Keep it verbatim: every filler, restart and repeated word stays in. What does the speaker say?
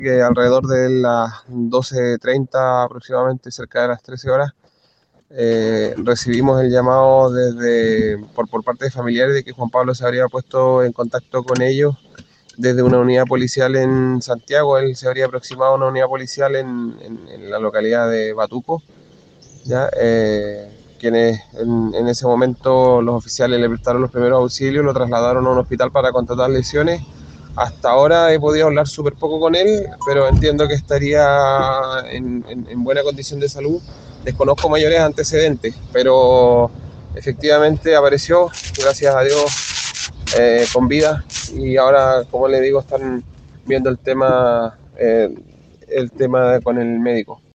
Que alrededor de las doce treinta aproximadamente, cerca de las trece horas, eh, recibimos el llamado desde por, por parte de familiares de que Juan Pablo se habría puesto en contacto con ellos desde una unidad policial en Santiago. Él se habría aproximado a una unidad policial en, en, en la localidad de Batuco, ¿ya? Eh, quienes en, en ese momento los oficiales le prestaron los primeros auxilios, lo trasladaron a un hospital para contratar lesiones. Hasta ahora he podido hablar súper poco con él, pero entiendo que estaría en, en, en buena condición de salud. Desconozco mayores antecedentes, pero efectivamente apareció, gracias a Dios, eh, con vida. Y ahora, como le digo, están viendo el tema, eh, el tema con el médico.